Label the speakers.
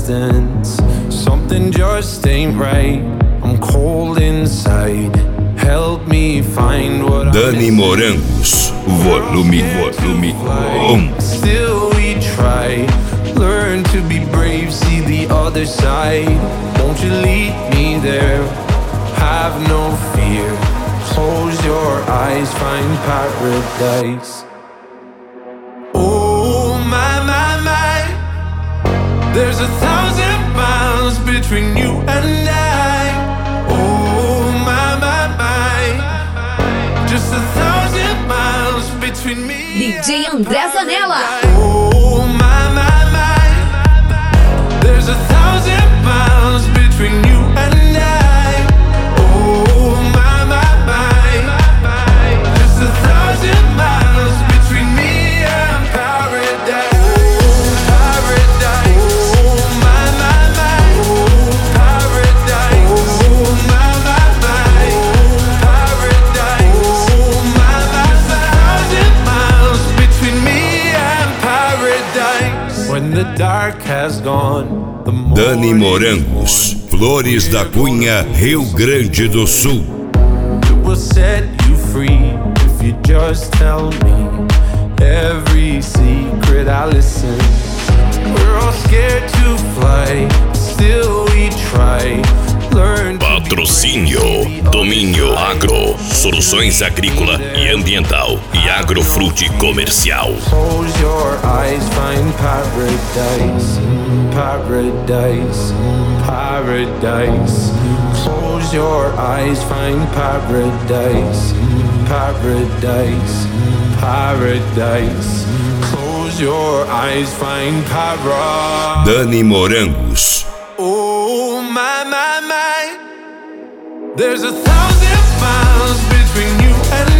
Speaker 1: distance. Something just ain't right. I'm cold inside. Help me find what
Speaker 2: Dani Morangos, volume 1.
Speaker 1: Still we try. Learn to be brave, see the other side. Won't you lead me there? Have no fear. Close your eyes, find paradise. Oh my, my, my. There's 1,000 miles between you and I. Oh my, my, my. Just 1,000 miles between me.
Speaker 3: DJ André Zanella.
Speaker 1: Oh my, my, my. There's 1,000 miles between you and I. Oh my, my, my. Just 1,000 miles between me and paradise. Paradise. Oh my, my, my. Paradise. Oh my, my, my. Paradise. Oh my, my, my. 1,000 miles between me and paradise. When the dark has gone.
Speaker 2: Dani Morangos, Flores da Cunha, Rio Grande do Sul.
Speaker 1: It will set you free if you just tell me every secret I listen. We're all scared to fly, still we try. Learn to
Speaker 4: Patrocínio Domínio Agro, soluções agrícola e ambiental e agrofrute comercial.
Speaker 1: close your eyes, find paradise. Paradise, paradise. Close your eyes, find paradise. Paradise, paradise. Close your eyes, find paradise.
Speaker 2: Dani Morangos.
Speaker 1: Oh my, my, my. There's 1,000 miles between you and